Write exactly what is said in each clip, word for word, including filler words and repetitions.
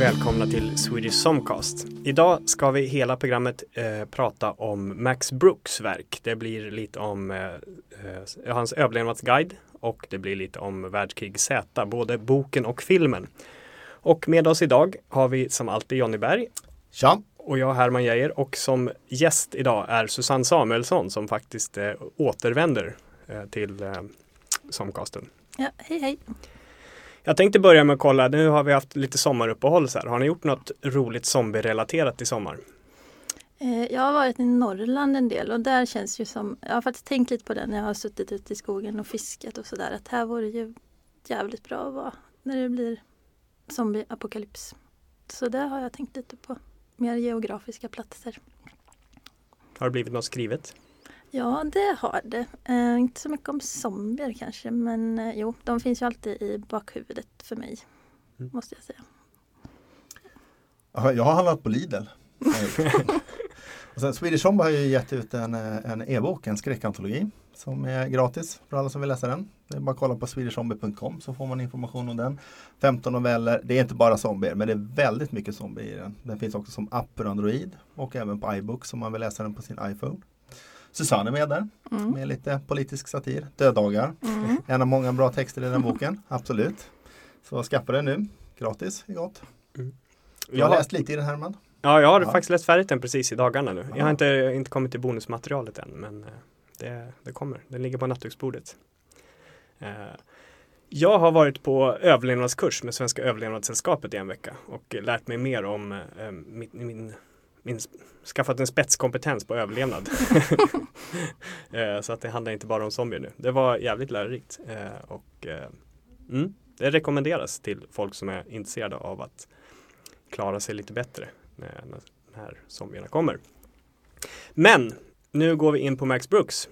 välkomna till Swedish Zombcast. Idag ska vi hela programmet eh, prata om Max Brooks verk. Det blir lite om eh, eh, hans överlevnadsguide och det blir lite om Världskrig Z, både boken och filmen. Och med oss idag har vi som alltid Johnny Berg. Tja! Och jag Herman Geijer, och som gäst idag är Susanne Samuelsson som faktiskt eh, återvänder eh, till eh, Zombcasten. Ja, hej hej. Jag tänkte börja med att kolla, nu har vi haft lite sommaruppehåll så här. Har ni gjort något roligt zombie-relaterat i sommar? Eh, jag har varit i Norrland en del och där känns ju som, jag har faktiskt tänkt lite på det när jag har suttit ute i skogen och fiskat och sådär, att här vore ju jävligt bra att vara när det blir zombie-apokalyps. Så det har jag tänkt lite på, mer geografiska platser. Har det blivit något skrivet? Ja, det har det. Eh, inte så mycket om zombier kanske, men eh, jo, de finns ju alltid i bakhuvudet för mig, mm. måste jag säga. Jag har handlat på Lidl. Och sen Swedish Zombie har ju gett ut en, en e-bok, en skräckantologi som är gratis för alla som vill läsa den. Det är bara att kolla på swedish zombie punkt com så får man information om den. femton noveller, det är inte bara zombier men det är väldigt mycket zombier i den. Den finns också som app för Android och även på iBooks om man vill läsa den på sin iPhone. Susanne är med där, mm. med lite politisk satir. Dödagar, mm. en av många bra texter i den boken, absolut. Så skaffa den nu, gratis är gott. Mm. Jag har läst lite i den här, man. Ja, jag har ja. faktiskt läst färdigt den precis i dagarna nu. Ja. Jag har inte, inte kommit till bonusmaterialet än, men det, det kommer. Den ligger på nattduksbordet. Jag har varit på överlevnadskurs med Svenska överlevnadssällskapet i en vecka och lärt mig mer om min, min Min, skaffat en spetskompetens på överlevnad. Så att det handlar inte bara om zombier nu. Det var jävligt lärorikt. Och mm, det rekommenderas till folk som är intresserade av att klara sig lite bättre när de här zombierna kommer. Men nu går vi in på Max Brooks.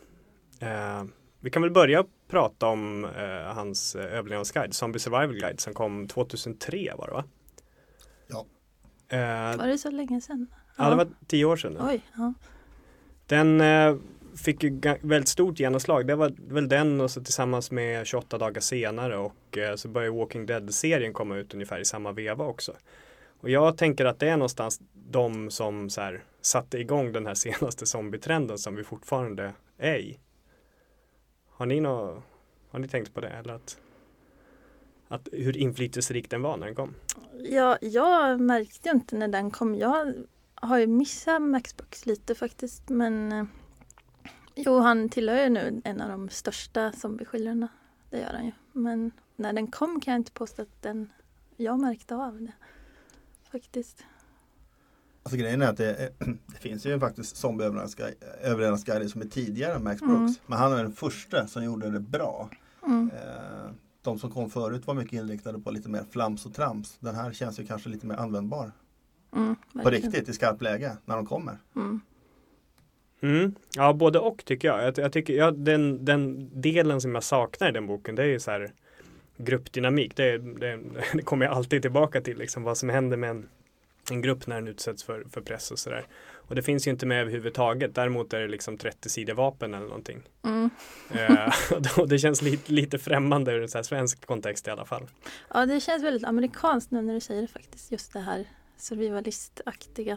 Vi kan väl börja prata om hans överlevnadsguide, Zombie Survival Guide, som kom tjugohundratre var det, va? Ja. Var det så länge sedan? Ja, det var tio år sedan. Oj, ja. Den eh, fick ju g- väldigt stort genomslag. Det var väl den och så tillsammans med tjugoåtta dagar senare och eh, så började Walking Dead-serien komma ut ungefär i samma veva också. Och jag tänker att det är någonstans de som så här, satte igång den här senaste zombietrenden som vi fortfarande är i. Har ni, nå- har ni tänkt på det? Eller att, att hur inflytelserik den var när den kom? Ja, jag märkte inte när den kom. Jag har ju missat Max Brooks lite faktiskt, men eh, jo, han tillhör ju nu en av de största zombieskildrarna. Det gör han ju. Men när den kom kan jag inte påstå att den, jag märkte av det faktiskt. Alltså grejen är att det, det finns ju faktiskt zombie-överlevnadsguider som är tidigare än Max Brooks. Mm. Men han är den första som gjorde det bra. Mm. Eh, de som kom förut var mycket inriktade på lite mer flams och trams. Den här känns ju kanske lite mer användbar. Mm, på riktigt i skarpt läge när de kommer. Mm. Mm. Ja, både och tycker jag. Jag, jag tycker, ja, den, den delen som jag saknar i den boken, det är ju så här gruppdynamik. Det, det, det kommer jag alltid tillbaka till, liksom, vad som händer med en, en grupp när den utsätts för, för press och sådär. Och det finns ju inte med överhuvudtaget. Däremot är det liksom trettio sidor vapen eller någonting. Mm. eh, och det känns lite, lite främmande ur en så här svensk kontext i alla fall. Ja, det känns väldigt amerikanskt nu när du säger det faktiskt. Just det här survivalistaktiga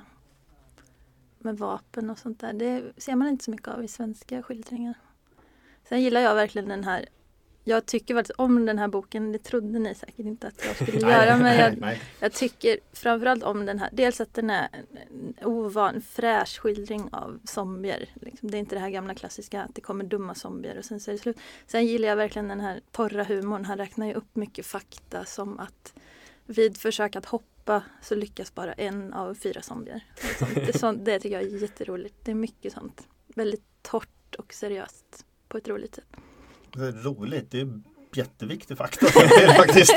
med vapen och sånt där. Det ser man inte så mycket av i svenska skildringar. Sen gillar jag verkligen den här, jag tycker väldigt om den här boken, det trodde ni säkert inte att jag skulle göra, men jag, jag tycker framförallt om den här, dels att den är en ovan, fräsch skildring av zombier. Liksom, det är inte det här gamla klassiska att det kommer dumma zombier och sen så är det slut. Sen gillar jag verkligen den här torra humorn, han räknar ju upp mycket fakta som att vid försök att hoppa så lyckas bara en av fyra zombier. Det, sånt, det tycker jag är jätteroligt. Det är mycket sånt. Väldigt torrt och seriöst på ett roligt sätt. Det är roligt. Det är jätteviktig fakta. Det är faktiskt.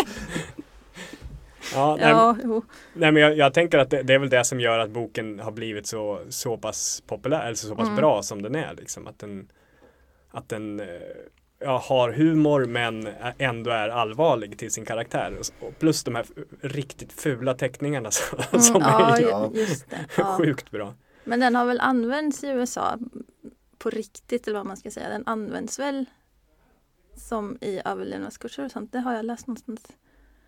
Ja, nej, ja, jo. nej, men jag, jag tänker att det, det är väl det som gör att boken har blivit så, så pass populär, eller så pass mm. bra som den är. Liksom. Att den, att den ja, har humor men ändå är allvarlig till sin karaktär. Och plus de här riktigt fula teckningarna som, mm, som ja, är just det. Ja. Sjukt bra. Men den har väl använts i U S A på riktigt, eller vad man ska säga. Den används väl som i överlevnadskurser och sånt. Det har jag läst någonstans.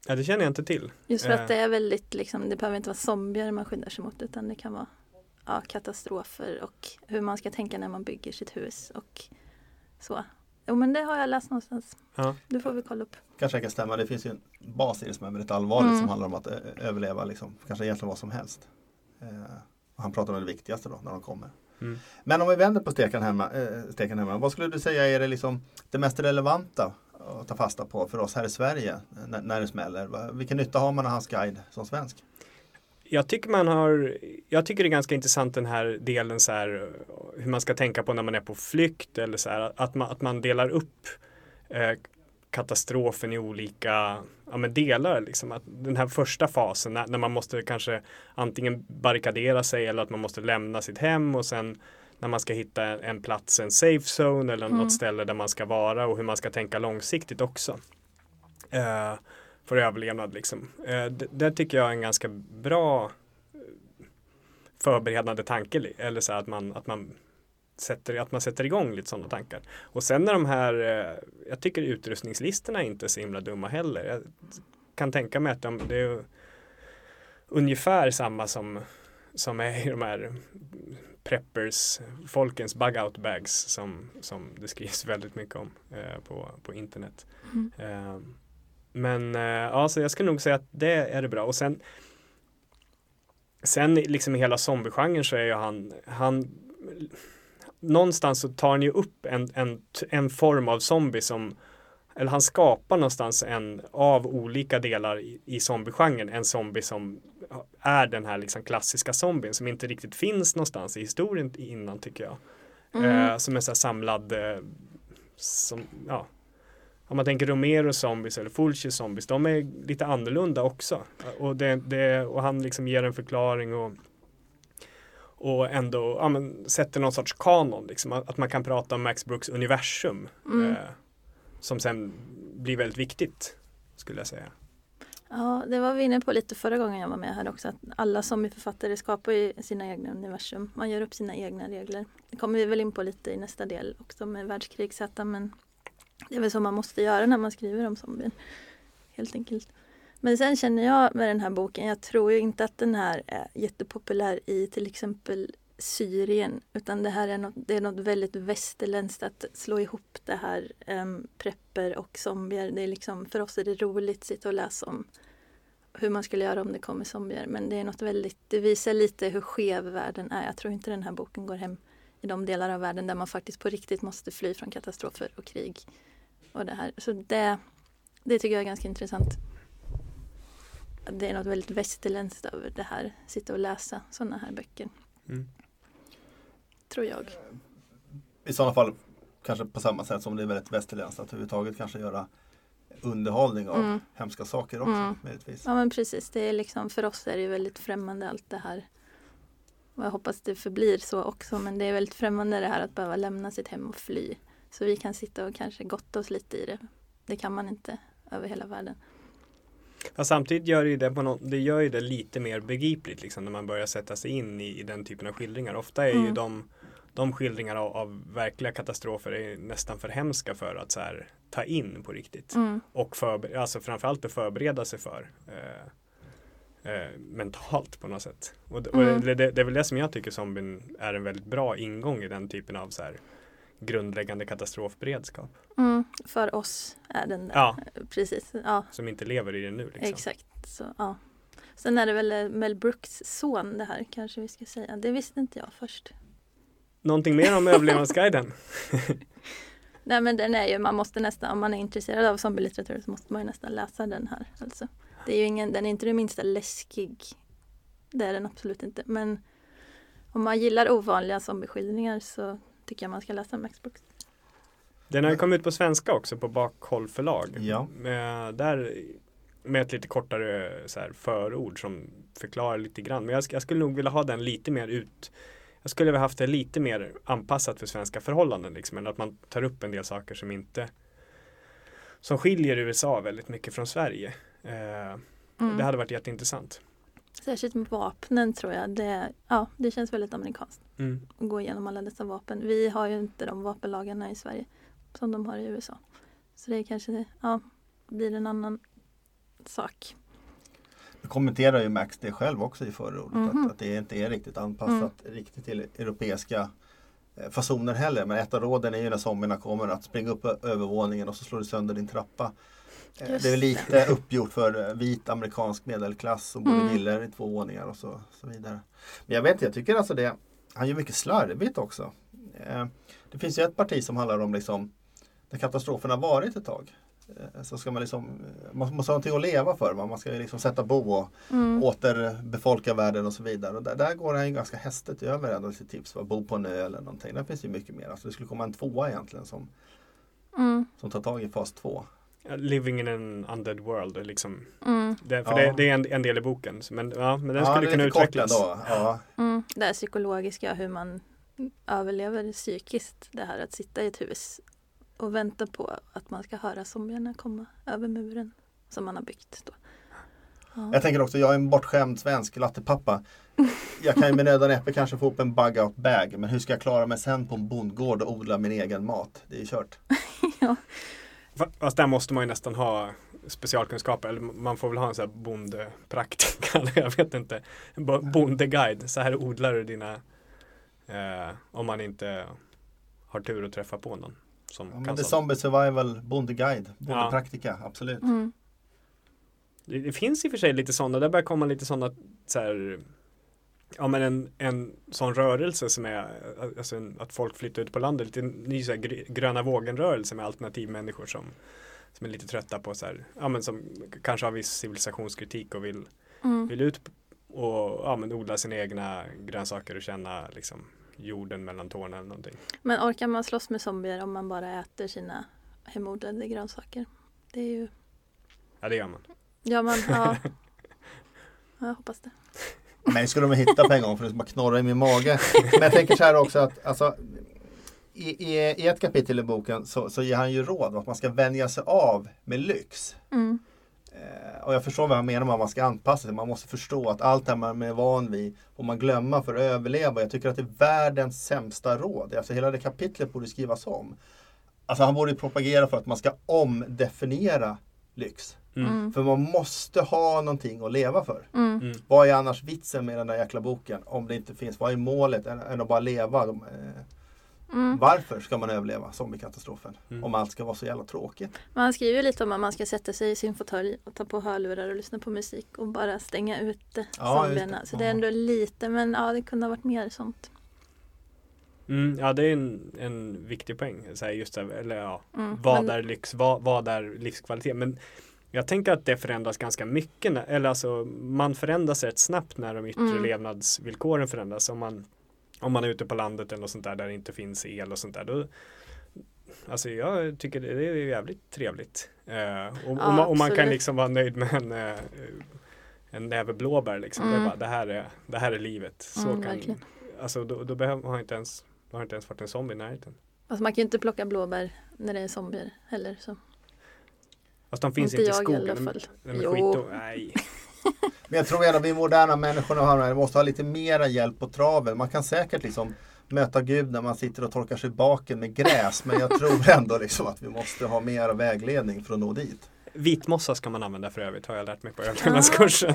Ja, det känner jag inte till. Just för Eh, att det är väldigt, liksom, det behöver inte vara zombier man skyddar sig mot, utan det kan vara ja, katastrofer och hur man ska tänka när man bygger sitt hus och så. Jo, men det har jag läst någonstans. Ja. Det får vi kolla upp. Kanske kan stämma. Det finns ju en bas i det som är väldigt allvarligt Mm. som handlar om att ö- överleva liksom, kanske egentligen vad som helst. Eh, och han pratar om det viktigaste då när de kommer. Mm. Men om vi vänder på steken hemma, äh, steken hemma, vad skulle du säga är det, liksom, det mest relevanta att ta fasta på för oss här i Sverige när, när det smäller? Va- Vilken nytta har man av hans guide som svensk? Jag tycker man har, jag tycker det är ganska intressant den här delen så här, hur man ska tänka på när man är på flykt eller så här, att man, att man delar upp eh, katastrofen i olika ja, men delar. Liksom. Att den här första fasen när, när man måste kanske antingen barrikadera sig eller att man måste lämna sitt hem och sen när man ska hitta en, en plats, en safe zone eller Mm. något ställe där man ska vara och hur man ska tänka långsiktigt också. Eh, för överlevnad liksom. Eh, det, det tycker jag är en ganska bra eh, förberedande tanke li- eller så här att man, att man sätter, att man sätter igång lite sådana tankar. Och sen när de här, eh, jag tycker utrustningslistorna är inte så himla dumma heller. Jag kan tänka mig att de, det är ungefär samma som, som är i de här preppers, folkens bug-out bags som, som det skrivs väldigt mycket om eh, på, på internet. Mm. Eh, men eh, ja, så jag skulle nog säga att det är det bra. Och sen sen liksom i hela zombiegenren så är ju han, han någonstans så tar han ju upp en, en, en form av zombie som, eller han skapar någonstans en av olika delar i, i zombiegenren, en zombie som är den här liksom klassiska zombien som inte riktigt finns någonstans i historien innan tycker jag. Mm. Eh, som är så här samlad eh, som, ja, om man tänker Romero zombies eller Fulci zombies, de är lite annorlunda också. Och, det, det, och han liksom ger en förklaring och, och ändå ja, men, sätter någon sorts kanon. Liksom, att man kan prata om Max Brooks universum Mm. eh, som sen blir väldigt viktigt, skulle jag säga. Ja, det var vi inne på lite förra gången jag var med här också. Att alla zombieförfattare skapar ju sina egna universum. Man gör upp sina egna regler. Det kommer vi väl in på lite i nästa del också med världskrig Z, men det är väl så man måste göra när man skriver om zombien. Helt enkelt. Men sen känner jag med den här boken, jag tror ju inte att den här är jättepopulär i till exempel Syrien, utan det här är något, det är något väldigt västerländskt att slå ihop det här um, prepper och zombier. Det är liksom, för oss är det roligt att sitta och läsa om hur man skulle göra om det kommer zombier, men det är något väldigt, det visar lite hur skev världen är. Jag tror inte den här boken går hem i de delar av världen där man faktiskt på riktigt måste fly från katastrofer och krig och det här. Så det, det tycker jag är ganska intressant. Det är något väldigt västerländskt över det här, sitta och läsa sådana här böcker. Mm. Tror jag. I sådana fall kanske på samma sätt som det är väldigt västerländskt att överhuvudtaget kanske göra underhållning av Mm. hemska saker också. Mm. Möjligtvis. Ja, men precis, det är liksom, för oss är det ju väldigt främmande allt det här. Och jag hoppas det förblir så också, men det är väldigt främmande det här att behöva lämna sitt hem och fly. Så vi kan sitta och kanske gotta oss lite i det. Det kan man inte över hela världen. Ja, samtidigt gör det, ju det, på någon, det gör ju det lite mer begripligt liksom, när man börjar sätta sig in i, i den typen av skildringar. Ofta är Mm. ju de, de skildringar av, av verkliga katastrofer är nästan för hemska för att så här, ta in på riktigt. Mm. Och för, alltså framförallt att förbereda sig för eh, eh, mentalt på något sätt. Och, och Mm. det, det, det är väl det som jag tycker zombien är en väldigt bra ingång i den typen av så här, grundläggande katastrofberedskap. Mm. För oss är den där. Ja, Precis, ja. som inte lever i det nu. Liksom. Exakt. Så, ja. Sen är det väl Mel Brooks son det här, kanske vi ska säga. Det visste inte jag först. Någonting mer om överlevnadsguiden? Nej, men den är ju, man måste nästan, om man är intresserad av zombielitteratur så måste man ju nästan läsa den här. Alltså. Det är ju ingen, den är inte det minsta läskig. Det är den absolut inte. Men om man gillar ovanliga zombieskildringar så tycker jag man ska läsa Max Brooks. Den har ju kommit ut på svenska också på Bakhåll förlag. Ja. Med, där, med ett lite kortare så här, förord som förklarar lite grann. Men jag, jag skulle nog vilja ha den lite mer ut. Jag skulle vilja haft det lite mer anpassat för svenska förhållanden. Liksom, än att man tar upp en del saker som inte som skiljer U S A väldigt mycket från Sverige. Eh, Mm. Det hade varit jätteintressant. Särskilt med vapnen tror jag. Det, ja, det känns väldigt amerikanskt Mm. att gå igenom alla dessa vapen. Vi har ju inte de vapenlagarna i Sverige som de har i U S A. Så det är kanske, ja, blir en annan sak. Nu kommenterar ju Max det själv också i förordet, Mhm. att, att det inte är riktigt anpassat riktigt till europeiska eh, fasoner heller. Men ett av råden är ju när zombierna kommer att springa upp ö- övervåningen och så slår du sönder din trappa. Eh, Just det är lite uppgjort för eh, vit amerikansk medelklass som bor i Mm. villor i två våningar och så, så vidare. Men jag vet inte, jag tycker alltså det, han gör mycket slarvigt också. Eh, det finns ju ett parti som handlar om liksom, där katastrofen har varit ett tag. Eh, så ska man liksom, man måste ha någonting att leva för. Va? Man ska ju liksom sätta bo och Mm. återbefolka världen och så vidare. Och där, där går han ju ganska hästigt över ändå sitt tips. Va? Bo på en ö eller någonting. Där finns ju mycket mer. Alltså det skulle komma en tvåa egentligen som, Mm. som tar tag i fas två. Living in an undead world liksom. Mm. Det, för Ja. det, det är en, en del i boken. Så- Men, ja, men den Ja, skulle det är kunna lite kort utvecklas. ändå. Ja. Mm. Det här psykologiska, hur man överlever psykiskt. Det här att sitta i ett hus och vänta på att man ska höra zombierna komma över muren som man har byggt. Då. Ja. Jag tänker också, jag är en bortskämd svensk lattepappa. Jag kan ju med nöd och näppe kanske få upp en bug out bag. Men hur ska jag klara mig sen på en bondgård och odla min egen mat? Det är ju kört. Fa- Fast där måste man ju nästan ha specialkunskaper. Eller man får väl ha en sån här bondepraktika. eller jag vet inte. En bo- bondeguide. Så här odlar du dina... Eh, om man inte har tur att träffa på någon. Som Ja, kan men det är sånt. zombie survival, bondeguide, bondepraktika, absolut. Mm. Det, det finns i och för sig lite sådana. Där börjar komma lite sådana så här, ja men en, en sån rörelse som är alltså en, att folk flyttar ut på landet. Lite ny så här, gr- gröna vågen-rörelse med alternativmänniskor som, som är lite trötta på så här, ja men som kanske har viss civilisationskritik och vill, Mm. vill ut och ja, men odla sina egna grönsaker och känna liksom jorden mellan tårna eller någonting. Men orkar man slåss med zombier om man bara äter sina hemodlade grönsaker? Det är ju... Ja det gör man. Ja, man... Ja. Jag hoppas det. Men skulle de hitta på en gång för det ska bara knorra i min mage. Men jag tänker så här också att alltså, i, i, i ett kapitel i boken så, så ger han ju råd att man ska vänja sig av med lyx. Mm. Eh, och jag förstår vad han menar med att man ska anpassa sig. Man måste förstå att allt det man är van vid och man glömmer för att överleva. Jag tycker att det är världens sämsta råd. Alltså hela det kapitlet borde skrivas om. Alltså han borde propagera för att man ska omdefiniera lyx. Mm. Mm. För man måste ha någonting att leva för. Mm. Mm. Vad är annars vitsen med den där jäkla boken? Om det inte finns. Vad är målet än, än att bara leva? De, eh, Mm. varför ska man överleva zombiekatastrofen? Mm. Om allt ska vara så jävla tråkigt. Man skriver ju lite om att man ska sätta sig i sin fåtölj och ta på hörlurar och lyssna på musik och bara stänga ute Ja, zombierna. just det. Så det är ändå lite, men ja, det kunde ha varit mer sånt. Mm, ja det är en, en viktig poäng. Så här, just det, eller ja, Mm. vad Men- är lyx, vad, vad är livskvalitet? Men jag tänker att det förändras ganska mycket. När, eller alltså, man förändras rätt snabbt när de yttre Mm. levnadsvillkoren förändras. Om man, om man är ute på landet eller något sånt där, där det inte finns el och sånt där. Då, alltså jag tycker det, det är jävligt trevligt. Eh, och, och, man, och man kan absolut. liksom vara nöjd med en, eh, en näve blåbär. Liksom. Det, är Mm. bara, det, här är, det här är livet. Så Mm, kan, verkligen. alltså, då, då behöver man inte ens, har inte ens varit en zombie i närheten. Alltså man kan ju inte plocka blåbär när det är zombier heller. Så. Fast de finns Inte inte i jag i skogen. alla De- fall. de är Jo. skit och, nej. Men jag tror ändå vi moderna människorna har, måste ha lite mera hjälp på traven. Man kan säkert liksom möta Gud när man sitter och torkar sig baken med gräs. Men jag tror ändå liksom att vi måste ha mera vägledning för att nå dit. Vitmossa ska man använda för övrigt, har jag lärt mig på överlevnadskursen.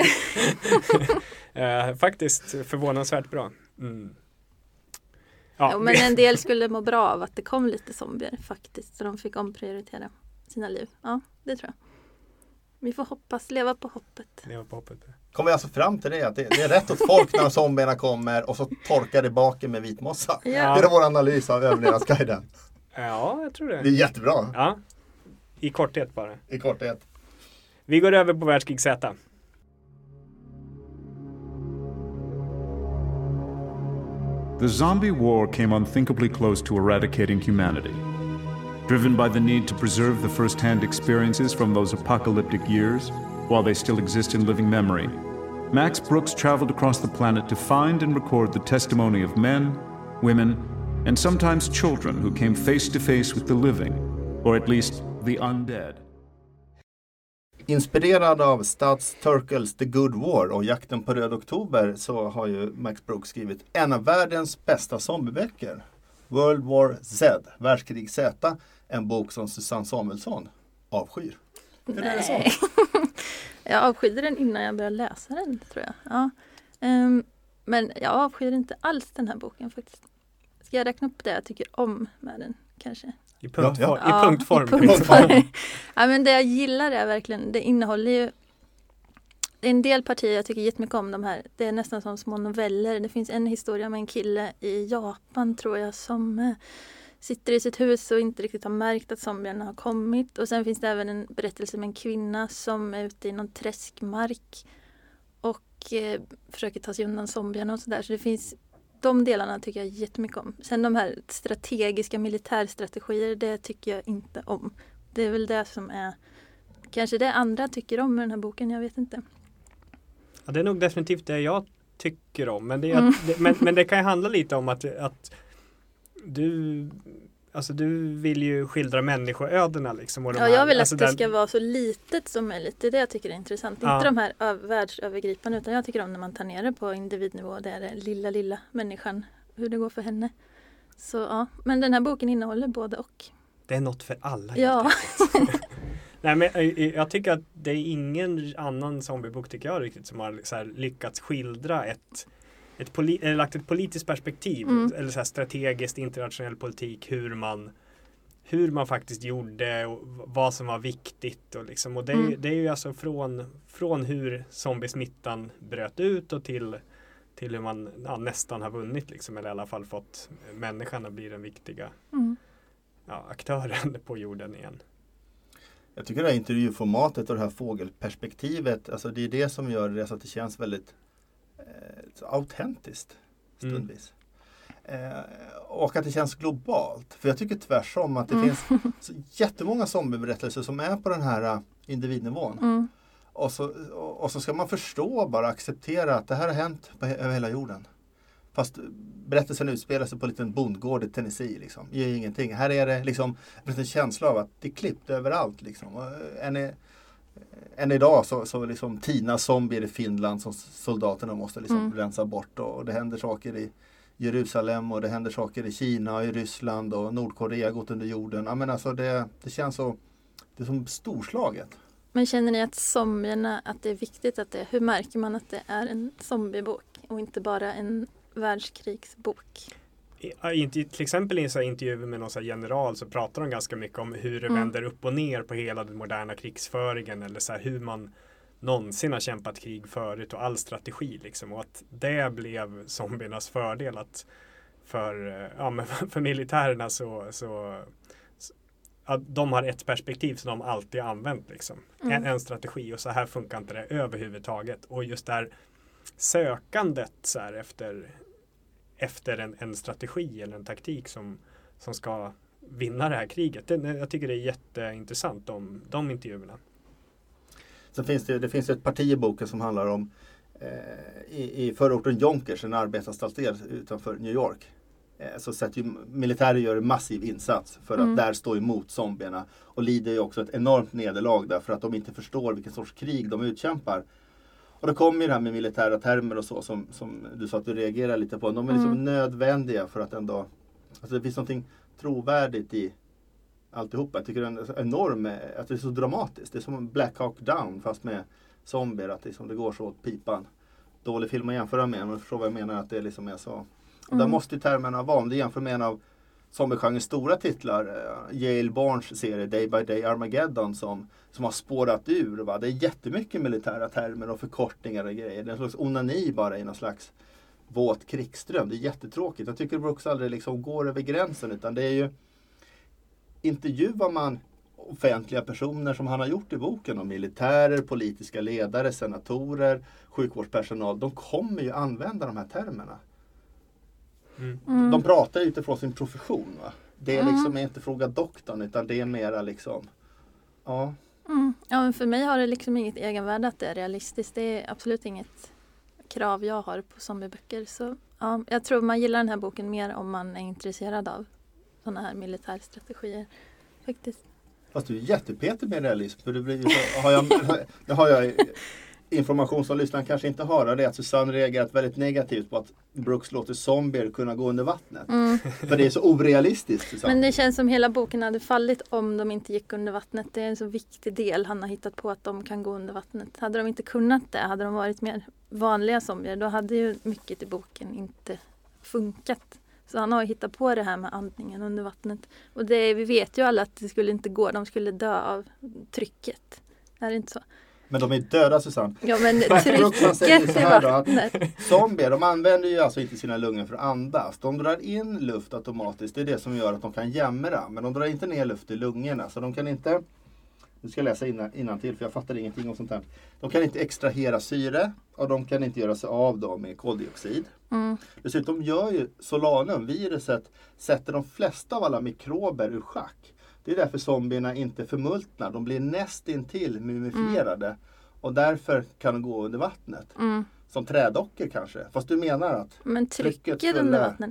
eh, faktiskt förvånansvärt bra. Mm. Ja, Jo, men en del skulle må bra av att det kom lite zombier faktiskt. Så de fick omprioritera sina liv. Ja, det tror jag. Vi får hoppas, leva på hoppet. det var på hoppet. Kommer vi alltså fram till det? Att det, det är rätt åt folk när zombierna kommer och så torkar det baken med vitmossa. Ja. Det är vår analys av överlevnadsguiden. Ja, jag tror Det är det. jättebra Ja, i korthet bara. i korthet. Vi går över på världskrig Z. The zombie war came unthinkably close to eradicating humanity. Driven by the need to preserve the first-hand experiences from those apocalyptic years, while they still exist in living memory, Max Brooks traveled across the planet to find and record the testimony of men, women, and sometimes children who came face to face with the living, or at least the undead. Inspirerad av Studs Terkels The Good War och Jakten på Röd Oktober så har ju Max Brooks skrivit en av världens bästa zombieböcker. World War Z, Världskrig Z, en bok som Susanne Samuelsson avskyr. Hur är det så? Jag avskydde den innan jag började läsa den, tror jag. Ja. Um, men jag avskydde inte alls den här boken faktiskt. Ska jag räkna upp det jag tycker om med den, kanske? I punktform? Ja, ja. I punktform. Ja, i punktform. Ja, men det jag gillar är verkligen, det innehåller ju en del partier jag tycker jättemycket om de här. Det är nästan som små noveller. Det finns en historia med en kille i Japan, tror jag, som eh, sitter i sitt hus och inte riktigt har märkt att zombierna har kommit. Och sen finns det även en berättelse med en kvinna som är ute i någon träskmark och eh, försöker ta sig undan zombierna och sådär. Så det finns, de delarna tycker jag jättemycket om. Sen de här strategiska militärstrategier, det tycker jag inte om. Det är väl det som är kanske det andra tycker om med den här boken, jag vet inte. Ja, det är nog definitivt det jag tycker om. Men det, är Mm. att, det, men, men det kan ju handla lite om att, att du, alltså du vill ju skildra människoödena. Liksom, och de Ja, här, jag vill alltså att det den, ska vara så litet som möjligt. Det är det jag tycker är intressant. Ja. Inte de här ö- världsövergripande, utan jag tycker om när man tar ner det på individnivå. Det är den lilla, lilla människan. Hur det går för henne. Så ja, men den här boken innehåller både och. Det är något för alla. Ja. Nej, men jag, jag tycker att det är ingen annan zombiebok, tycker jag, riktigt som har så här lyckats skildra ett, ett, poli, eller lagt ett politiskt perspektiv Mm. eller så här strategiskt internationell politik, hur man hur man faktiskt gjorde och vad som var viktigt och liksom, och det, Mm. det är ju alltså från, från hur zombiesmittan bröt ut och till till hur man ja, nästan har vunnit liksom, eller i alla fall fått människan att bli den viktiga Mm. ja, aktören på jorden igen. Jag tycker det här intervjuformatet och det här fågelperspektivet, alltså det är det som gör det så att det känns väldigt eh, autentiskt stundvis. Mm. Eh, och att det känns globalt. För jag tycker tvärsom att det Mm. finns så jättemånga zombieberättelser som är på den här uh, individnivån. Mm. Och, så, och, och så ska man förstå, bara acceptera att det här har hänt på, över hela jorden. Fast berättelsen utspelar sig på en liten bondgård i Tennessee. Liksom. Det är ingenting. Här är det liksom en känsla av att det är klippt överallt. Liksom. Och än, är, än idag så, så liksom tina zombier i Finland som soldaterna måste liksom Mm. rensa bort. Och det händer saker i Jerusalem och det händer saker i Kina och i Ryssland och Nordkorea gått under jorden. Ja, men alltså det, det känns så, det är som storslaget. Men känner ni att zombierna, att det är viktigt att det, hur märker man att det är en zombiebok och inte bara en världskrigsbok? I, till exempel i en så här intervju med någon så här general så pratar de ganska mycket om hur det Mm. vänder upp och ner på hela den moderna krigsföringen eller så här, hur man någonsin har kämpat krig förut och all strategi liksom, och att det blev zombiernas fördel att för, ja, men för militärerna så, så, så att de har ett perspektiv som de alltid använt liksom. Mm. En, en strategi och så här funkar inte det överhuvudtaget och just där sökandet så här, efter efter en, en strategi eller en taktik som, som ska vinna det här kriget. Det, jag tycker det är jätteintressant de, de intervjuerna. Så finns det, det finns ett parti i boken som handlar om eh, i, i förorten Yonkers, en arbetarstadsdel utanför New York. Eh, så sätter ju militärer gör en massiv insats för att Mm. där stå emot zombierna och lider ju också ett enormt nederlag därför att de inte förstår vilken sorts krig de utkämpar. Och det kommer ju det här med militära termer och så som, som du sa att du reagerar lite på. De är liksom Mm. nödvändiga för att ändå, alltså det finns någonting trovärdigt i alltihopa. Jag tycker det är en enorm, att det är så dramatiskt. Det är som en Black Hawk Down fast med zombier, att det, liksom, det går så åt pipan. Dålig film att jämföra med, men jag förstår vad jag menar att det liksom är så. Och Mm. där måste ju termerna vara, om det jämför med en av zombiegenrens stora titlar, uh, Yale Barnes serie Day by Day Armageddon som, som har spårat ur. Va? Det är jättemycket militära termer och förkortningar och grejer. Det är en slags onani bara i någon slags våt krigsström. Det är jättetråkigt. Jag tycker Brooks aldrig liksom går över gränsen, utan det är ju, intervjuar man offentliga personer som han har gjort i boken om militärer, politiska ledare, senatorer, sjukvårdspersonal. De kommer ju använda de här termerna. Mm. Mm. De pratar ju utifrån sin profession. Va? Det är Mm. liksom inte fråga doktorn, utan det är mera liksom, ja. Mm. Ja, men för mig har det liksom inget egenvärde att det är realistiskt. Det är absolut inget krav jag har på zombieböcker. Så ja, jag tror man gillar den här boken mer om man är intresserad av sådana här militärstrategier. Faktiskt. Fast du är jättepetig med realism. För det blir ju så, har jag, det har jag information som lyssnaren kanske inte har, det är att Susanne reagerat väldigt negativt på att Brooks låter zombier kunna gå under vattnet. Mm. För det är så orealistiskt, Susanne. Men det känns som hela boken hade fallit om de inte gick under vattnet. Det är en så viktig del han har hittat på, att de kan gå under vattnet. Hade de inte kunnat det, hade de varit mer vanliga zombier, då hade ju mycket i boken inte funkat. Så han har ju hittat på det här med andningen under vattnet. Och det, vi vet ju alla att det skulle inte gå, de skulle dö av trycket. Är det inte så? Men de är döda, Susanne. Ja, men Brooks säger trycket så i här då, att vattnet. zombier, de använder ju alltså inte sina lungor för att andas. De drar in luft automatiskt. Det är det som gör att de kan jämra. Men de drar inte ner luft i lungorna. Så de kan inte, nu ska jag läsa innan, innan till för jag fattar ingenting om sånt här. De kan inte extrahera syre och de kan inte göra sig av dem med koldioxid. Mm. Dessutom gör ju Solanum, viruset, sätter de flesta av alla mikrober ur schack. Det är därför zombierna inte förmultnar. De blir nästintill mumifierade. Mm. Och därför kan de gå under vattnet. Mm. Som trädockor kanske. Fast du menar att Men trycket, trycket skulle... under vattnet.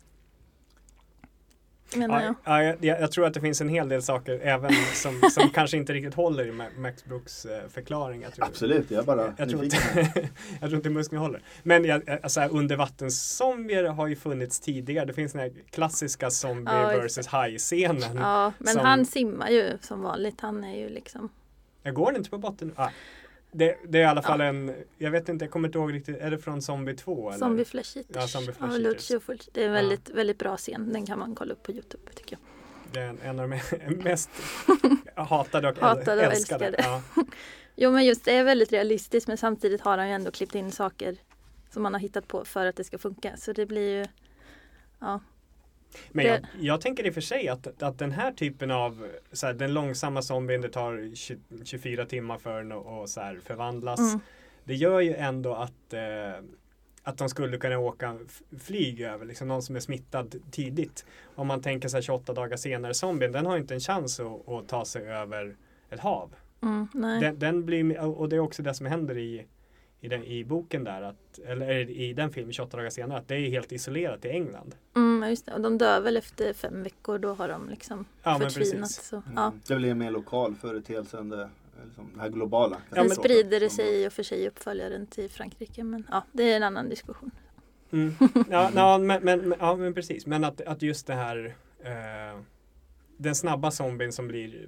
Menar jag. Ja, ja, jag, jag tror att det finns en hel del saker även som, som kanske inte riktigt håller i Max Brooks eh, förklaring. Jag tror, Absolut, jag bara jag tror, inte, jag tror inte muskeln håller. Men jag, alltså, undervattenszombier har ju funnits tidigare. Det finns den här klassiska zombie ja, versus high-scenen. Ja, men som, han simmar ju som vanligt. Han är ju liksom... Jag går inte på botten. Ah. Det, det är i alla fall ja. en, jag vet inte, jag kommer inte ihåg riktigt, är det från Zombie två? Eller? Zombie Flesh Eaters. Ja, Zombie Flesh ja, Eaters. Fulci. Det är en väldigt, ja. väldigt bra scen. Den kan man kolla upp på YouTube, tycker jag. Det är en, en av de mest hatade och hatade och älskade. älskade. Ja. Jo, men just det är väldigt realistiskt, men samtidigt har han ju ändå klippt in saker som man har hittat på för att det ska funka. Så det blir ju, ja. Men det... jag, jag tänker i och för sig att, att den här typen av så här, den långsamma zombien, det tar tjugo, tjugofyra timmar för den att och så här, förvandlas. Mm. Det gör ju ändå att, eh, att de skulle kunna åka flyg över, liksom någon som är smittad tidigt. Om man tänker så här tjugoåtta dagar senare, zombien, den har inte en chans att, att ta sig över ett hav. Mm, nej. Den, den blir, och det är också det som händer i I, den, i boken där, att, eller i den filmen tjugoåtta dagar senare, att det är helt isolerat i England. Mm, just det. Och de dör väl efter fem veckor, då har de liksom ja, förtvinat. Så, mm. ja. Det blir en mer lokal företeelse än det, liksom, det här globala. Ja, men sprider det sig och för sig uppföljaren till Frankrike, men ja, det är en annan diskussion. Mm. Ja, ja, men, men, ja, men precis. Men att, att just det här eh, den snabba zombien som blir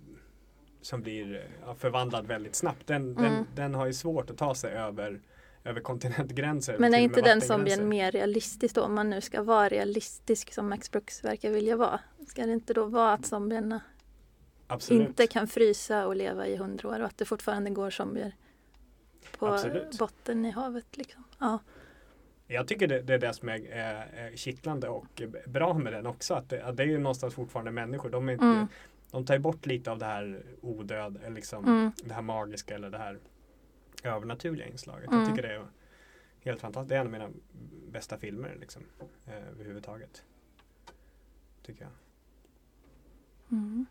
som blir ja, förvandlad väldigt snabbt, den, mm. den, den har ju svårt att ta sig över, över kontinentgränser. Men är inte den zombien mer realistisk då, om man nu ska vara realistisk som Max Brooks verkar vilja vara? Ska det inte då vara att zombierna Absolut. inte kan frysa och leva i hundra år och att det fortfarande går zombier på Absolut. botten i havet liksom? Ja. Jag tycker det, det är det som är, är, är kittlande och bra med den också, att det, att det är ju någonstans fortfarande människor. De är inte mm. De tar bort lite av det här odöd, eller liksom mm. det här magiska eller det här övernaturliga inslaget. Mm. Jag tycker det är helt fantastiskt. Det är en av mina bästa filmer liksom, eh, överhuvudtaget. Tycker jag. Mm.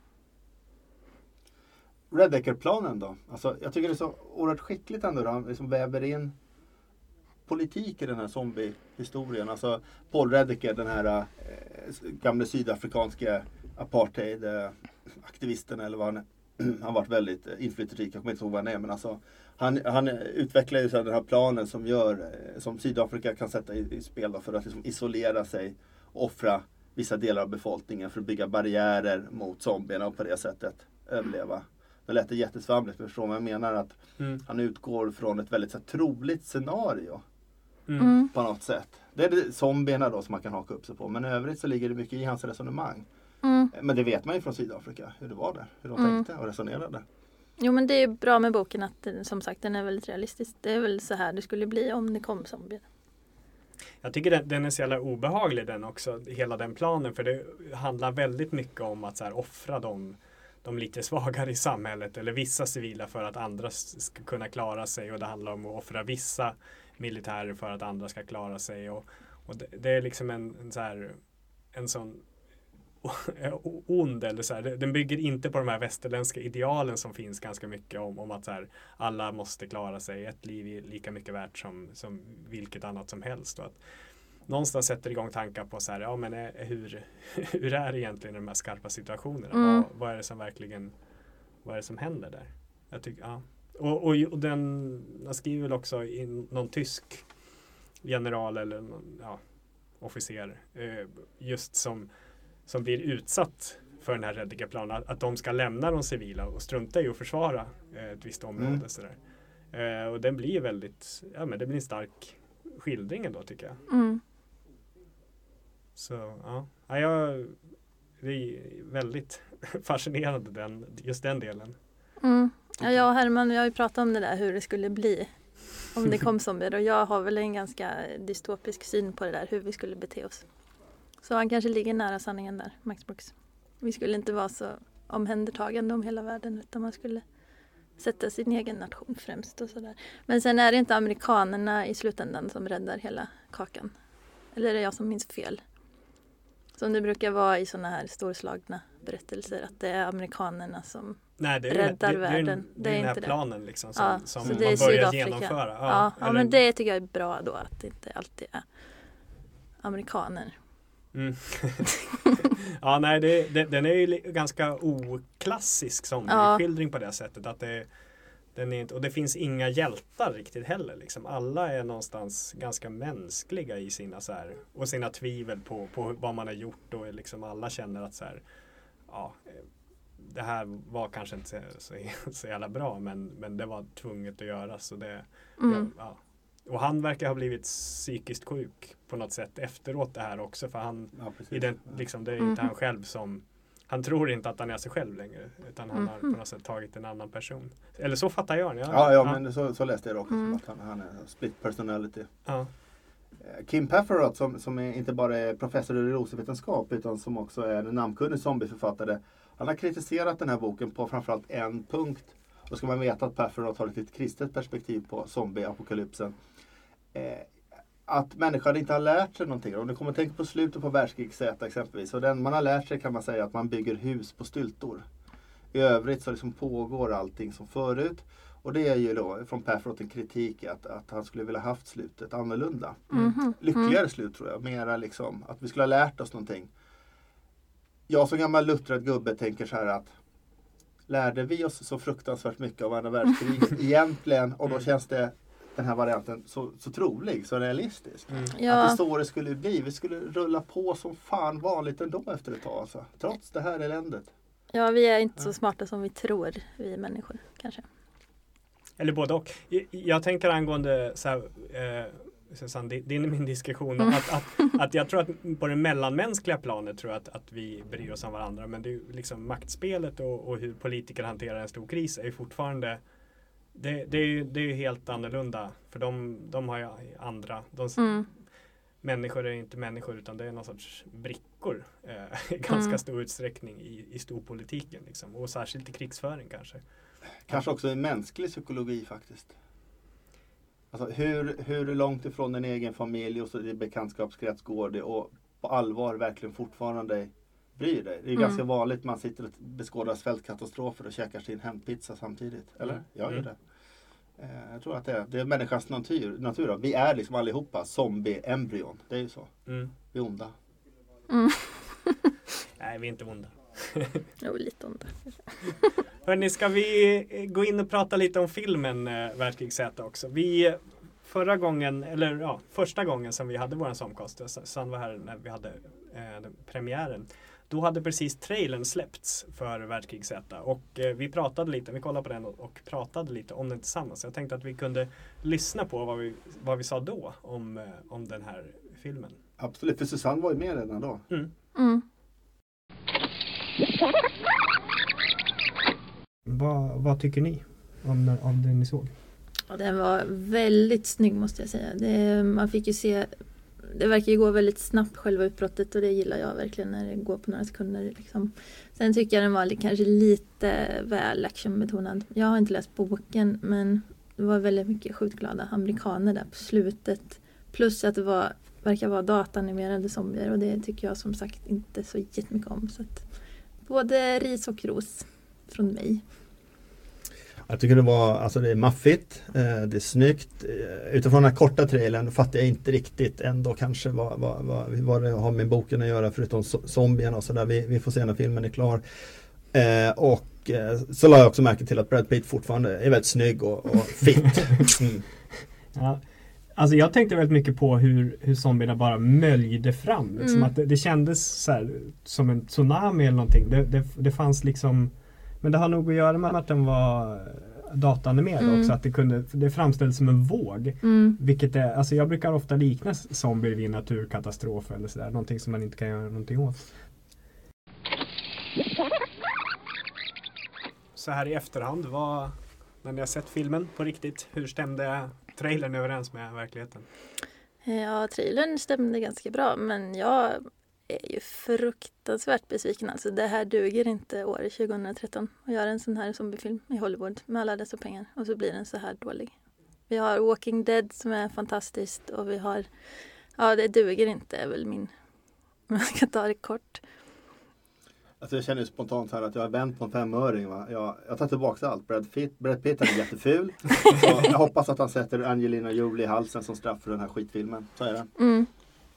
Redeker-planen då? Alltså, jag tycker det är så oerhört skickligt ändå då, liksom väver in politik i den här zombie-historien. Alltså Paul Redeker, den här eh, gamla sydafrikanska apartheid-aktivisten eller vad han är. Han har varit väldigt inflytelserik, jag kommer inte ihåg vad han är, men alltså han, han utvecklar ju så den här planen som gör, som Sydafrika kan sätta i, i spel då, för att liksom isolera sig och offra vissa delar av befolkningen för att bygga barriärer mot zombierna och på det sättet överleva. Det lät det jättesvamligt, förstår man. Jag menar att mm. han utgår från ett väldigt så här, troligt scenario mm. på något sätt. Det är det zombierna då som man kan haka upp sig på, men i övrigt så ligger det mycket i hans resonemang. Mm. Men det vet man ju från Sydafrika, hur det var där, hur de mm. tänkte och resonerade. Jo, men det är bra med boken att som sagt den är väldigt realistisk. Det är väl så här det skulle bli om det kom zombier. Jag tycker den, den är så jävla obehaglig den också, hela den planen, för det handlar väldigt mycket om att så här, offra dem, de lite svagare i samhället eller vissa civila för att andra ska kunna klara sig, och det handlar om att offra vissa militärer för att andra ska klara sig, och, och det, det är liksom en, en så här en sån ond, eller så här, den bygger inte på de här västerländska idealen som finns ganska mycket om, om att så här, alla måste klara sig, ett liv är lika mycket värt som, som vilket annat som helst, och att någonstans sätter igång tankar på så här, ja men hur, hur är det egentligen i de här skarpa situationerna, mm. vad, vad är det som verkligen vad är det som händer där? Jag tycker, ja, Och, och, och den, jag skriver väl också in någon tysk general eller någon, ja, officer eh, just som, som blir utsatt för den här Reddiga-planen, att, att de ska lämna de civila och strunta i att försvara eh, ett visst område. Mm. Sådär. Eh, och den blir väldigt, ja men det blir en stark skildring ändå tycker jag. Mm. Så ja, ja jag, det är väldigt fascinerande den, just den delen. Mm. Ja, jag och Herman, jag har ju pratat om det där hur det skulle bli om det kom zombier, och jag har väl en ganska dystopisk syn på det där, hur vi skulle bete oss. Så han kanske ligger nära sanningen där, Max Brooks. Vi skulle inte vara så omhändertagande om hela världen, utan man skulle sätta sin egen nation främst och sådär. Men sen är det inte amerikanerna i slutändan som räddar hela kakan. Eller är det jag som minns fel? Som det brukar vara i sådana här storslagna berättelser, att det är amerikanerna som Nej, det är räddar det, det, världen. Det är, det är, det är den här inte planen liksom, som, ja, som så man det är börjar Sydafrika. genomföra. Ja, Ja, ja, eller, men det tycker jag är bra då, att det inte alltid är amerikaner. Mm. Ja, nej, det, det, den är ju li- ganska oklassisk som Ja. skildring på det sättet. Att det, den är inte, och det finns inga hjältar riktigt heller. Liksom. Alla är någonstans ganska mänskliga i sina så här, och sina tvivel på, på vad man har gjort. Och liksom alla känner att så här, ja, det här var kanske inte så, så, så jävla bra, men, men det var tvunget att göra. Så det, Mm. ja. Och han verkar ha blivit psykiskt sjuk på något sätt efteråt det här också. För han, Ja, precis. i den, liksom, det är Mm. inte han själv som, han tror inte att han är sig själv längre. Utan han har Mhm. på något sätt tagit en annan person. Eller så fattar jag det. Ja, ja, men så, så läste jag det också. Mm. Som att han, han är split personality. ja. Kim Pafferot som, som är inte bara är professor i rosevetenskap utan som också är en namnkunnig zombieförfattare. Han har kritiserat den här boken på framförallt en punkt. Då ska man veta att Pafferot har ett kristet perspektiv på zombieapokalypsen. Eh, att människan inte har lärt sig någonting. Om du kommer att tänka på slutet på världskrig Z exempelvis. Och den man har lärt sig kan man säga att man bygger hus på styltor. I övrigt så liksom pågår allting som förut. Och det är ju då från Pafferot en kritik att, att han skulle vilja haft slutet annorlunda. Mhm. Lyckligare Mm. slut tror jag. Mera liksom att vi skulle ha lärt oss någonting. Jag som gammal luttrad gubbe tänker så här att lärde vi oss så fruktansvärt mycket av andra världskriget egentligen, och då känns det den här varianten så, så trolig, så realistisk. Mm. Att det Ja, är så det skulle bli. Vi skulle rulla på som fan vanligt ändå efter ett tag. Alltså. Trots det här eländet. ja, vi är inte så smarta som vi tror, vi människor kanske. Eller både och. Jag, jag tänker angående så här, eh, Susanne, din din och min diskussion. Mm. Att, att, att jag tror att på det mellanmänskliga planet tror jag att, att vi bryr oss om varandra. Men det är ju liksom maktspelet och, och hur politiker hanterar en stor kris är ju fortfarande det, det är ju det är ju helt annorlunda. För de, de har ju andra. De, Mm. Människor är inte människor utan det är någon sorts brickor eh, i ganska Mm. stor utsträckning i, i storpolitiken. Liksom. Och särskilt i krigsföring kanske. Kanske också en mänsklig psykologi faktiskt. Alltså hur, hur långt ifrån din egen familj och så i bekantskapskrets går det och på allvar verkligen fortfarande bryr dig. Det är ju Mm. ganska vanligt man sitter och beskådar svältkatastrofer och käkar sin hämtpizza samtidigt. Eller? Mm. Jag gör Mm. det. Eh, jag tror att det är, det är människans natur. natur då. Vi är liksom allihopa zombie-embryon. Det är ju så. Mm. Vi är onda. Mm. Nej, vi är inte onda. Jo, lite onda. Hörrni, ska vi gå in och prata lite om filmen eh, Världskrig Z också? Vi, förra gången, eller ja, första gången som vi hade våran somcast, Susanne var här när vi hade eh, den premiären. Då hade precis trailern släppts för Världskrig Z och eh, vi pratade lite, vi kollade på den och, och pratade lite om den tillsammans. Jag tänkte att vi kunde lyssna på vad vi, vad vi sa då om, eh, om den här filmen. Absolut, för Susanne var ju med redan då. Mm. Mm. Vad, vad tycker ni om, om det ni såg? Och den var väldigt snygg måste jag säga. Det, man fick ju se, det verkar ju gå väldigt snabbt själva utbrottet och det gillar jag verkligen när det går på några sekunder. Liksom. Sen tycker jag den var kanske lite väl actionbetonad. Jag har inte läst boken men det var väldigt mycket skjutglada amerikaner där på slutet. Plus att det var, verkar vara datanimerade zombier och det tycker jag som sagt inte så jättemycket om. Så att både ris och ros från mig. Jag tycker det var, alltså det är maffigt, eh, det är snyggt. Eh, utifrån den här korta trailern fattar jag inte riktigt ändå kanske vad, vad, vad, vad det har med boken att göra förutom so- zombierna och sådär. Vi, vi får se när filmen är klar. Eh, och eh, så la jag också märke till att Brad Pitt fortfarande är väldigt snygg och, och fit. Mm. Ja. Alltså jag tänkte väldigt mycket på hur, hur zombierna bara möljde fram. Liksom Mm. att det, det kändes så här, som en tsunami eller någonting. Det, det, det fanns liksom... Men det har nog att göra med att den var dataanimerad Mm. också. Att det, kunde, det framställdes som en våg. Mm. Vilket är, alltså jag brukar ofta likna zombier vid en naturkatastrof eller sådär. Någonting som man inte kan göra någonting åt. Så här i efterhand, vad, när ni har sett filmen på riktigt, hur stämde trailern överens med verkligheten? Ja, trailern stämde ganska bra, men jag är ju fruktansvärt besviken. Alltså, det här duger inte år tjugohundratretton att göra en sån här zombiefilm i Hollywood med alla dessa pengar. Och så blir den så här dålig. Vi har Walking Dead som är fantastiskt och vi har... Ja, det duger inte är väl min... Om jag ska ta det kort. Alltså jag känner ju spontant här att jag har vänt på en femöring. Va? Jag, jag tar tillbaka allt. Brad Pitt, Brad Pitt är jätteful. Så jag hoppas att han sätter Angelina Jolie i halsen som straff för den här skitfilmen. Så är det. Mm.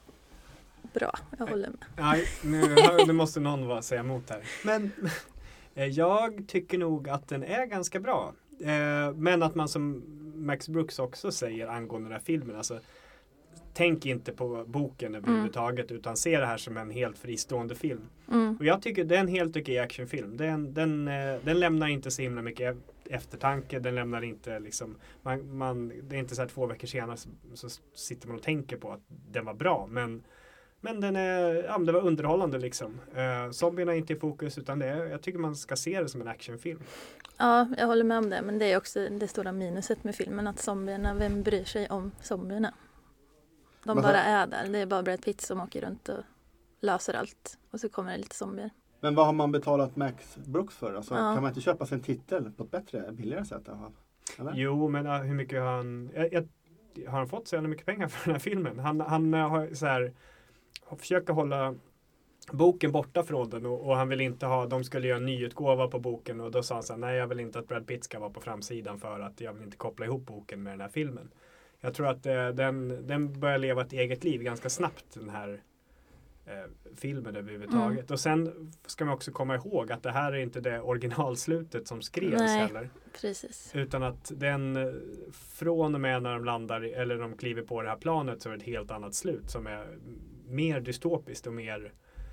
Bra, jag håller med. Nej, nu, nu måste någon vara säga emot här. Men eh, jag tycker nog att den är ganska bra. Eh, men att man som Max Brooks också säger angående den här filmen, alltså tänk inte på boken överhuvudtaget mm. utan se det här som en helt fristående film. Mm. Och jag tycker det är en helt okej actionfilm. Den, den, eh, den lämnar inte så himla mycket eftertanke. Den lämnar inte liksom, man, man, det är inte så här två veckor senare så, så sitter man och tänker på att den var bra. Men Men den är, ja, det var underhållande liksom. Uh, zombierna är inte i fokus utan det är, jag tycker man ska se det som en actionfilm. Ja, jag håller med om det. Men det är också det stora minuset med filmen. Att zombierna, vem bryr sig om zombierna? De Men bara så- är där. Det är bara Brad Pitt som åker runt och löser allt. Och så kommer det lite zombier. Men vad har man betalat Max Brooks för? Alltså, Ja. Kan man inte köpa sig en titel på ett bättre, billigare sätt? i alla fall? Eller? Jo, men uh, hur mycket har han... Jag, jag, har han fått så jävla mycket pengar för den här filmen? Han, han uh, har så här... Försöker hålla boken borta från den och, och han vill inte ha, de skulle göra en nyutgåva på boken och då sa han så här, nej jag vill inte att Brad Pitt ska vara på framsidan för att jag vill inte koppla ihop boken med den här filmen. Jag tror att eh, den, den börjar leva ett eget liv ganska snabbt den här eh, filmen överhuvudtaget. Mm. Och sen ska man också komma ihåg att det här är inte det originalslutet som skrevs Nej. heller. Precis. Utan att den eh, från och med när de landar eller de kliver på det här planet så är det ett helt annat slut som är mer dystopiskt och mer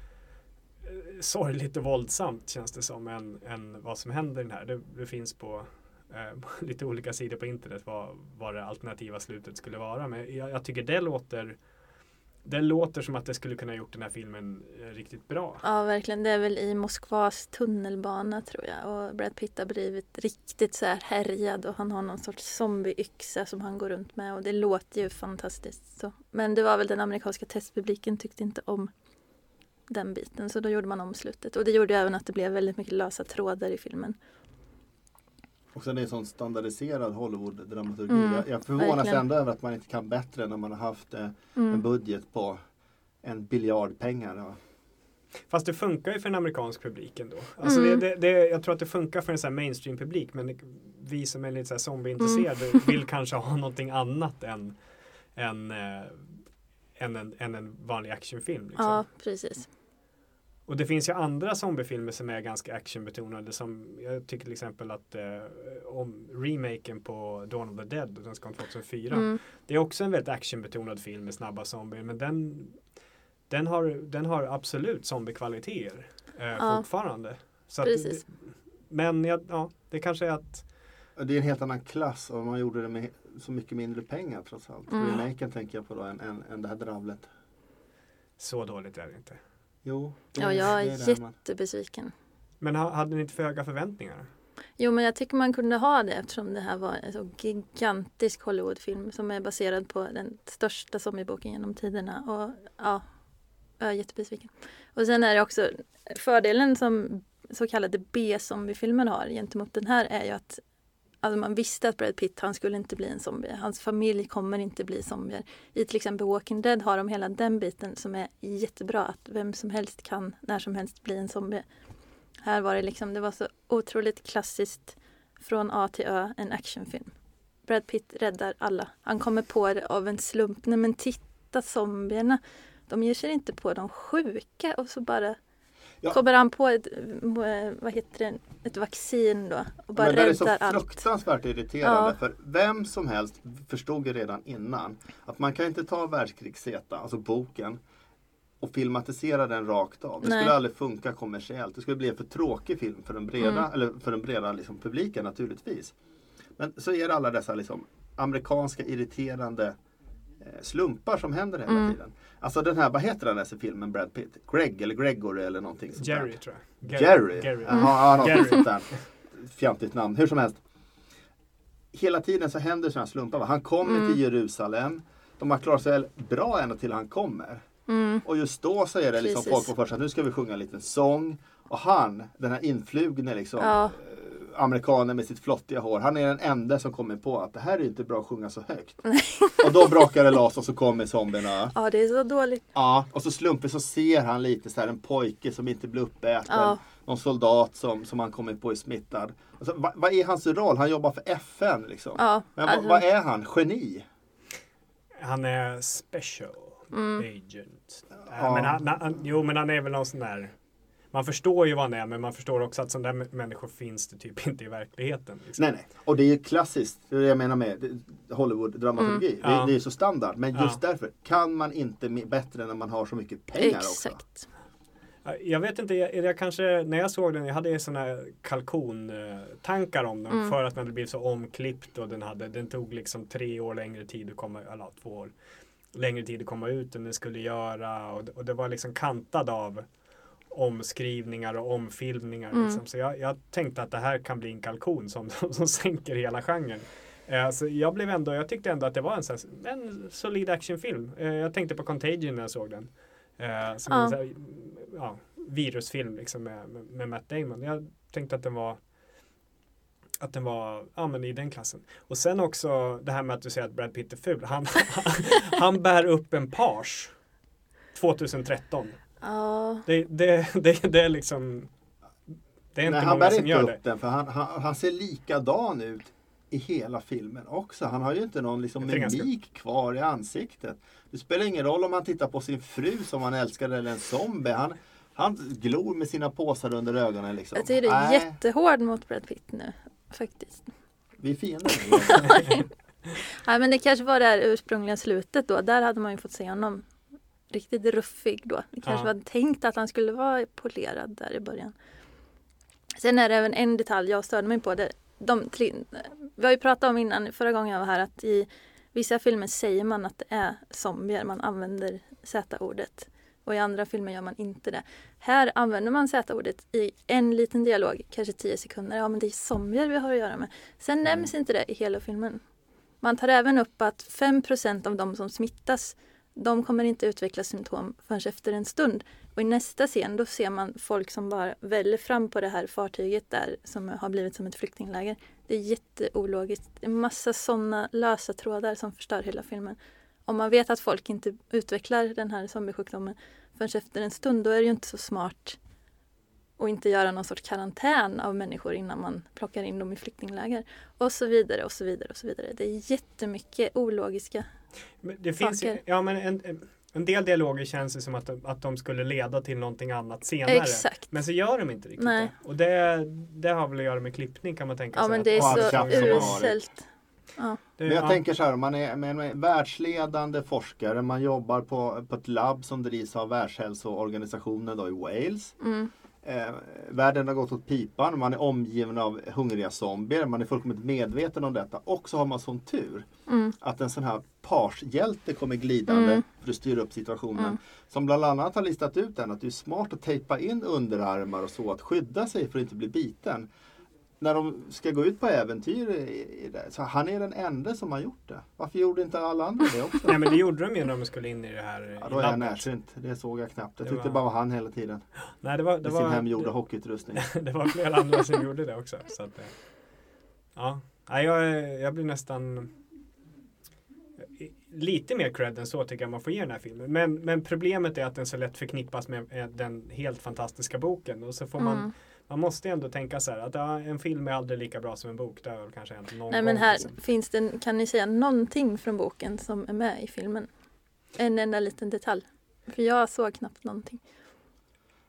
eh, sorgligt och våldsamt känns det som än, än vad som händer i den här. Det, det finns på eh, lite olika sidor på internet vad, vad det alternativa slutet skulle vara. Men jag, jag tycker det låter det låter som att det skulle kunna gjort den här filmen eh, riktigt bra. Ja, verkligen. Det är väl i Moskvas tunnelbana tror jag. Och Brad Pitt har blivit riktigt så här härjad. Och han har någon sorts zombieyxa som han går runt med. Och det låter ju fantastiskt. Så. Men det var väl den amerikanska testpubliken tyckte inte om den biten. Så då gjorde man om slutet. Och det gjorde även att det blev väldigt mycket lösa trådar i filmen. Och sen är det en sån standardiserad Hollywood-dramaturgi. Mm, jag, jag förvånas verkligen. ändå över att man inte kan bättre när man har haft eh, Mm. en budget på en biljard pengar. Ja. Fast det funkar ju för en amerikansk publik ändå. Alltså Mm. det, det, det, jag tror att det funkar för en sån här mainstream-publik men det, vi som är lite så här zombie-intresserade mm. vill kanske ha någonting annat än, än, äh, än, en, än en vanlig actionfilm. Liksom. Ja, precis. Och det finns ju andra zombiefilmer som är ganska actionbetonade som jag tycker till exempel att eh, om remaken på Dawn of the Dead, den ska komma tjugohundrafyra. Mm. Det är också en väldigt actionbetonad film med snabba zombier men den, den, har, den har absolut zombiekvaliteter eh, Ja, fortfarande. Så att, precis. det, men ja, ja, det kanske är att Det är en helt annan klass och man gjorde det med så mycket mindre pengar trots allt. Mm. Remaken tänker jag på då än, än, än det här dravlet. så dåligt är det inte. Jo, det, Ja, jag är det är det man- jättebesviken. Men ha, hade ni inte för höga förväntningar? Jo, men jag tycker man kunde ha det eftersom det här var en så gigantisk Hollywoodfilm som är baserad på den största zombieboken genom tiderna. Och ja, jag är jättebesviken. Och sen är det också fördelen som så kallade B-zombiefilmer har gentemot den här är ju att alltså man visste att Brad Pitt, han skulle inte bli en zombie. Hans familj kommer inte bli zombier. I till exempel Walking Dead har de hela den biten som är jättebra. Att vem som helst kan när som helst bli en zombie. Här var det liksom, det var så otroligt klassiskt från A till Ö, en actionfilm. Brad Pitt räddar alla. Han kommer på det av en slump. Nej men titta zombierna. De ger sig inte på de sjuka och så bara Ja. kommer han på ett, vad heter det, ett vaccin då och bara Men det är så räddar allt. fruktansvärt irriterande Ja. för vem som helst förstod ju redan innan att man kan inte ta världskrigssäta, alltså boken, och filmatisera den rakt av. Det Nej. skulle aldrig funka kommersiellt. Det skulle bli en för tråkig film för den breda, Mm. eller för den breda liksom, publiken naturligtvis. Men så är det alla dessa liksom, amerikanska irriterande eh, slumpar som händer hela Mm. tiden. Alltså den här, vad heter den här filmen Brad Pitt? Greg eller Gregory eller någonting sånt Jerry där. tror jag. Jerry? Jerry. Jaha, ja, Jerry. något sånt där. Fjantigt namn. Hur som helst. Hela tiden så händer sådana slumpar. Va? Han kommer Mm. till Jerusalem. De har klarat sig bra ända till han kommer. Mm. Och just då så är det liksom Precis. folk på först att nu ska vi sjunga en liten sång. Och han, den här influgne liksom, Ja. eh, amerikanen med sitt flottiga hår. Han är den enda som kommer på att det här är inte bra att sjunga så högt. Och då brakar det loss och så kommer zombierna. Ja, det är så dåligt. Ja, och så slumpigt så ser han lite så här en pojke som inte blir uppäten. Ja. Någon soldat som, som han kommer på är smittad. Alltså, vad, vad är hans roll? Han jobbar för F N liksom. Ja, Men alltså- vad, vad är han? Geni? Han är special Mm. agent. Ja. Ja. Men han, han, jo, men han är väl någon sån där... Man förstår ju vad han är, men man förstår också att sådana där människor finns det typ inte i verkligheten. Liksom. Nej, nej. Och det är ju klassiskt. Det är det jag menar med det- Hollywood-dramaturgi. Mm. Det, Ja. det är ju så standard. Men just Ja. därför kan man inte me- bättre när man har så mycket pengar också. Exakt. Jag vet inte, jag, jag kanske, när jag såg den, jag hade sådana kalkon-tankar om den Mm. för att den hade blivit så omklippt och den hade, den tog liksom tre år längre tid att komma, eller två år längre tid att komma ut än den skulle göra och, och det var liksom kantad av omskrivningar och omfilmningar. Mm. Liksom. Så jag, jag tänkte att det här kan bli en kalkon som, som sänker hela genren. Eh, så jag blev ändå, jag tyckte ändå att det var en, sån här, en solid actionfilm. Eh, jag tänkte på Contagion när jag såg den. Eh, som Ja. en sån här, ja, virusfilm liksom med, med, med Matt Damon. Jag tänkte att den var att den var ja, men i den klassen. Och sen också det här med att du säger att Brad Pitt är ful. Han, han bär upp en page tjugohundratretton. Ja. Det, det, det, det är liksom det är inte Nej, han många bär som inte gör upp det. den för han, han, han ser likadan ut i hela filmen också. Han har ju inte någon liksom Jag tror ganska- mimik kvar i ansiktet. Det spelar ingen roll om han tittar på sin fru som han älskar eller en zombie. Han, han glor med sina påsar under ögonen. Liksom. Jag tycker det är Nej, jättehård mot Brad Pitt nu. Faktiskt. vi är fiender. Nej, men det kanske var det här ursprungliga slutet då. Där hade man ju fått se honom riktigt ruffig då. Det kanske Ja. var tänkt att han skulle vara polerad där i början. Sen är det även en detalj jag störde mig på. Det. De tre, vi har ju pratat om innan, förra gången jag var här, att i vissa filmer säger man att det är zombier. Man använder Z-ordet. Och i andra filmer gör man inte det. Här använder man Z-ordet i en liten dialog, kanske tio sekunder. Ja, men det är zombier vi har att göra med. Sen nämns inte det i hela filmen. Man tar även upp att fem procent av de som smittas, de kommer inte utveckla symptom förrän efter en stund. Och i nästa scen då ser man folk som bara väller fram på det här fartyget där som har blivit som ett flyktingläger. Det är jätteologiskt. Det är massa sådana lösa trådar som förstör hela filmen. Om man vet att folk inte utvecklar den här zombiesjukdomen förrän efter en stund, då är det ju inte så smart att inte göra någon sorts karantän av människor innan man plockar in dem i flyktingläger. Och så vidare och så vidare och så vidare. Det är jättemycket ologiska. Men det finns ju, saker. ja, men en, en del dialoger känns det som att de, att de skulle leda till någonting annat senare. Exakt. Men så gör de inte riktigt Nej. det. Och det, det har väl att göra med klippning kan man tänka Ja, sig. men att- det är Ja, det så känns som det har varit. uselt. Ja. det, Men jag ja. tänker så här, om man är med en världsledande forskare, man jobbar på, på ett labb som drivs av Världshälsoorganisationen då i Wales. Mm. Eh, världen har gått åt pipan, man är omgiven av hungriga zombier, man är fullkomligt medveten om detta. Och så har man sån tur Mm. att en sån här parshjälte kommer glidande Mm. för att styra upp situationen. Mm. Som bland annat har listat ut den att det är smart att tejpa in underarmar och så, att skydda sig för att inte bli biten. När de ska gå ut på äventyr i, i det. Så han är den enda som har gjort det. Varför gjorde inte alla andra det också? Nej, men det gjorde de ju när de skulle in i det här Ja, i då är jag labbet. närsynt. Det såg jag knappt. Jag Det tyckte var- bara var han hela tiden. Nej, det var, det Med sin var, hemgjorda det, hockeyutrustning. det var flera andra som gjorde det också. Så att, eh, ja, Nej, jag, jag blir nästan lite mer cred än så tycker jag man får ge den här filmen. Men, men problemet är att den så lätt förknippas med eh, den helt fantastiska boken. Och så får man, Mm. man måste ändå tänka så här att ja, en film är aldrig lika bra som en bok. Det har väl kanske hänt någon Nej, men gång, här liksom. finns det, kan ni säga någonting från boken som är med i filmen? En enda liten detalj. För jag såg knappt någonting.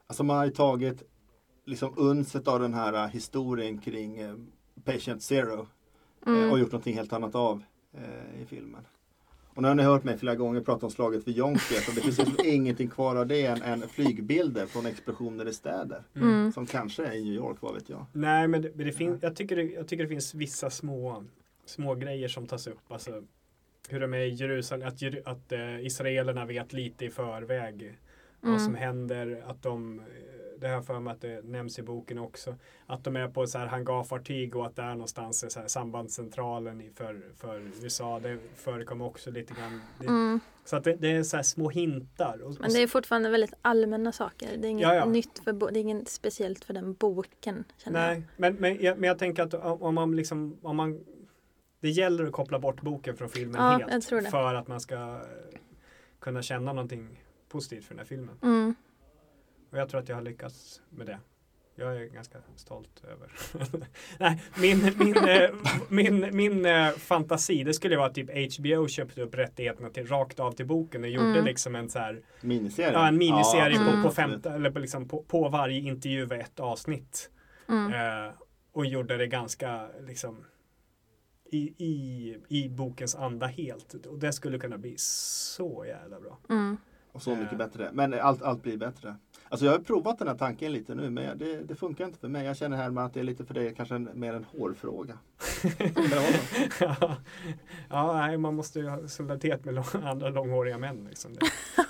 Alltså man har ju tagit liksom unset av den här uh, historien kring uh, Patient Zero mm. uh, och gjort någonting helt annat av uh, i filmen. Och nu har ni hört mig flera gånger prata om slaget vid Yonke, och det finns liksom ingenting kvar av det än, än flygbilder från explosioner i städer. Mm. Som kanske är i New York, vad vet jag. Nej, men det, det fin- jag, tycker det, jag tycker det finns vissa små, små grejer som tas upp. Alltså hur de är i Jerusalem, att, att äh, israelerna vet lite i förväg mm. vad som händer, att de, det här för mig att det nämns i boken också, att de är på så här hangarfartyg och att där någonstans är så här sambandscentralen för, för U S A, det förekommer också lite grann. Det, mm. Så att det, det är så här små hintar. Och, men det är fortfarande väldigt allmänna saker. Det är inget ja, ja. nytt för bo- det är inget speciellt för den boken, känner Nej, jag. Men, men, jag, men jag tänker att om man liksom, om man det gäller att koppla bort boken från filmen ja, helt jag tror det. För att man ska kunna känna någonting positivt för den här filmen. Mm. Och jag tror att jag har lyckats med det. Jag är ganska stolt över. Nej, min, min, min, min, min fantasi, det skulle vara att typ H B O köpte upp rättigheterna till rakt av till boken och gjorde mm. liksom en så här miniserie. Ja, en miniserie ja, på, mm. på femte eller på, liksom på, på varje intervju var ett avsnitt. Mm. Eh, och gjorde det ganska liksom i, i, i bokens anda helt. Och det skulle kunna bli så jävla bra. Mm. Och så mycket bättre. Men allt, allt blir bättre. Alltså jag har provat den här tanken lite nu, men det, det funkar inte för mig. Jag känner här med att det är lite för dig kanske en, mer en hårfråga. ja, ja nej, man måste ju ha solidaritet med lång, andra långhåriga män. Liksom det.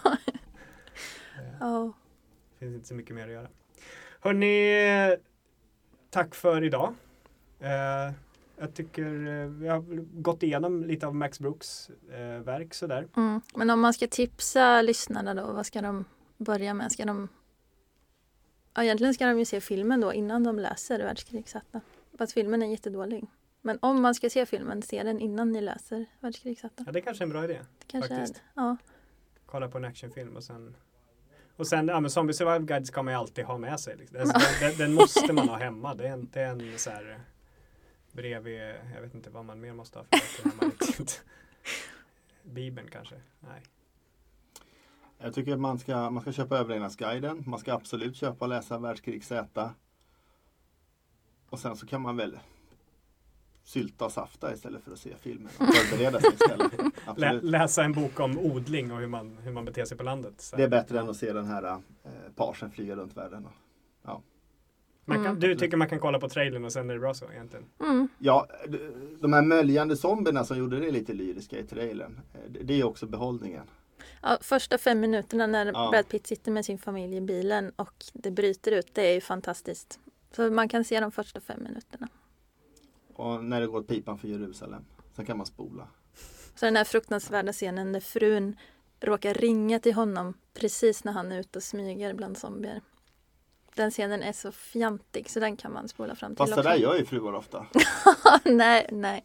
oh. Det finns inte så mycket mer att göra. Hörrni, tack för idag. Uh, Jag tycker vi har gått igenom lite av Max Brooks eh, verk sådär. Mm. Men om man ska tipsa lyssnarna då, vad ska de börja med? Ska de... Ja, egentligen ska de ju se filmen då innan de läser Världskrigsakta. Fast filmen är jättedålig. Men om man ska se filmen, se den innan ni läser Världskrigsakta. Ja, det är kanske är en bra idé. Det kanske faktiskt. är det. Ja. Kolla på en actionfilm och sen... Och sen, ja men Zombie Survival Guide ska man ju alltid ha med sig. Liksom. Alltså, den, den måste man ha hemma. Det är en, det är en så här... Bredvid, jag vet inte vad man mer måste ha för att Bibeln kanske, nej. Jag tycker att man ska, man ska köpa Överlevnadsguiden. Man ska absolut köpa och läsa Världskrig Z. Och sen så kan man väl sylta och safta istället för att se filmen. Och förbereda sig istället. Lä, läsa en bok om odling och hur man, hur man beter sig på landet. Så. Det är bättre än att se den här eh, parsen flyga runt världen. Och, ja. Man kan, mm. Du tycker man kan kolla på trailern och sen är det bra så egentligen? Mm. Ja, de här möljande zombierna som gjorde det lite lyriska i trailern, det är också behållningen. Ja, första fem minuterna när ja. Brad Pitt sitter med sin familj i bilen och det bryter ut, det är ju fantastiskt. Så man kan se de första fem minuterna. Och när det går åt pipan för Jerusalem, sen kan man spola. Så den här fruktansvärda scenen när frun råkar ringa till honom precis när han är ute och smyger bland zombier. Den scenen är så fjantig så den kan man spola fram till. Fast det där gör ju fruar ofta. nej, nej.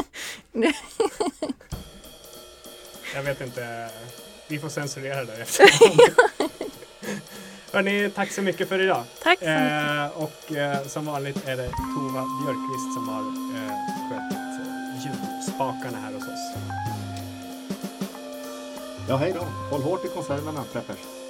Jag vet inte. Vi får censurera det efter. Hörrni, tack så mycket för idag. Tack så mycket. Eh, och eh, som vanligt är det Tova Björkqvist som har eh, skött eh, ljudspakarna här hos oss. Ja, hej då. Håll hårt i konserverna, Preppers.